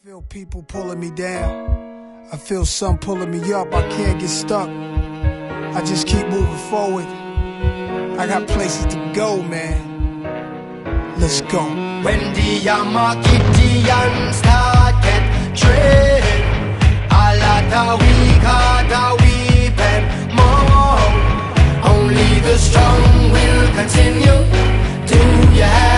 Feel people pulling me down. I feel some pulling me up. I can't get stuck. I just keep moving forward. I got places to go, man. Let's go. When the Yamakidian start get trained, a lot of weak heart are weeping more. Only the strong will continue. Do you have